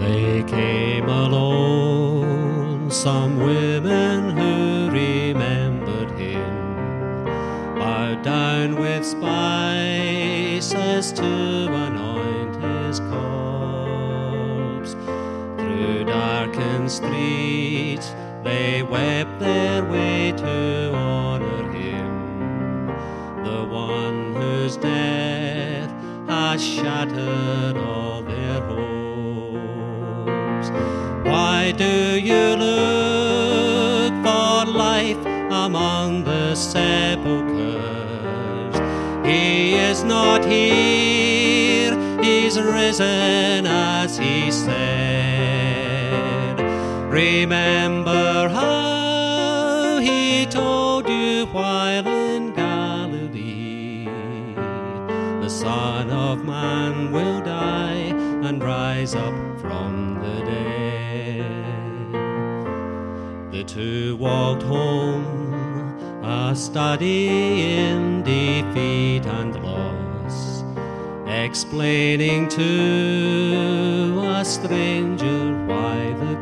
They came alone, some women who remembered him, bowed down with spices to anoint his corpse. Through darkened streets they wept their way to honor him, the one whose death has shattered all their hopes. Why do you look for life among the sepulchres? He is not here, he's risen as he said. Remember how he told you while in Galilee, the Son of Man will die and rise up from the dead. The two walked home, a study in defeat and loss, explaining to a stranger why the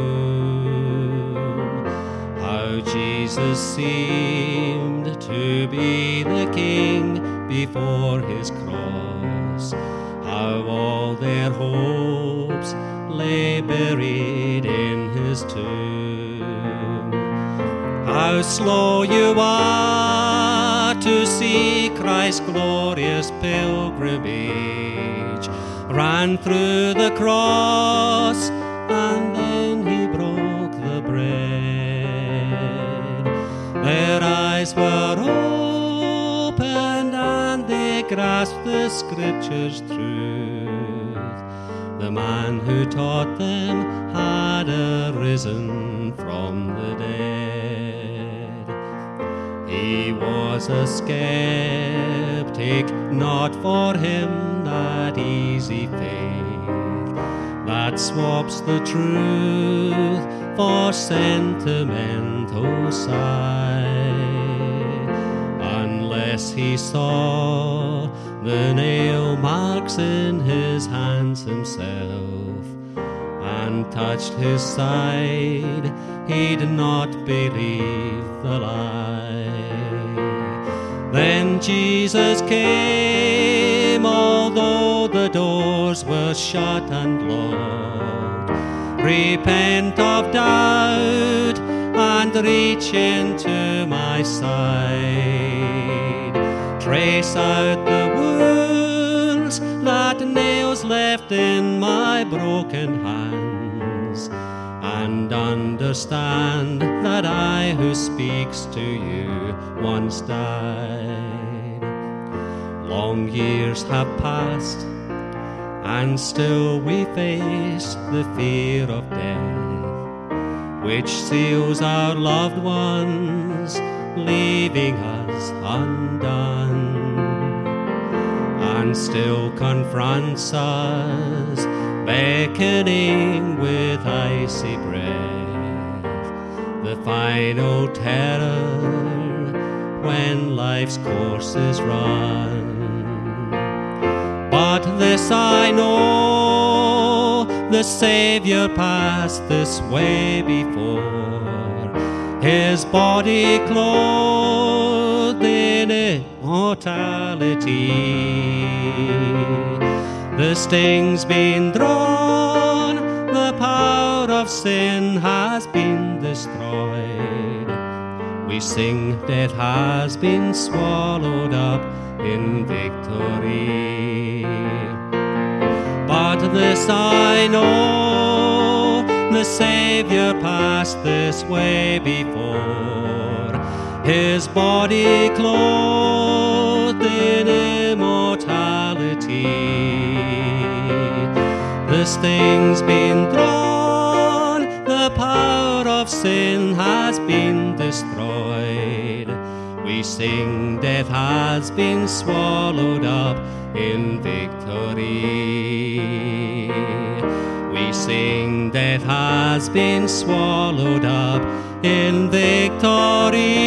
gloom, how Jesus seemed to be the King before his cross, how all their hopes lay buried in his tomb. How slow you are to see Christ's glorious pilgrimage, ran through the cross and then he broke the bread. Their eyes were opened and they grasped the Scripture's truth. The man who taught them had arisen from the dead. He was a skeptic, not for him that easy faith that swaps the truth for sentimental sight. Unless he saw the nail marks in his hands himself and touched his side, he'd not believe the lie. Then Jesus came, although the doors were shut and locked. Repent of doubt and reach into my side. Trace out the wounds that nails left in my broken hands, and understand that I who speaks to you once died. Long years have passed, and still we face the fear of death, which seals our loved ones, leaving us undone, and still confronts us, beckoning with icy breath, the final terror when life's course is run. But this I know, the Saviour passed this way before, his body clothed in immortality. The sting's been drawn, the power of sin has been destroyed. We sing death has been swallowed up in victory. But this I know, the Saviour passed this way before, his body clothed in immortality. The sting's been drawn, the power of sin has been destroyed. We sing death has been swallowed up in victory. We sing death has been swallowed up in victory.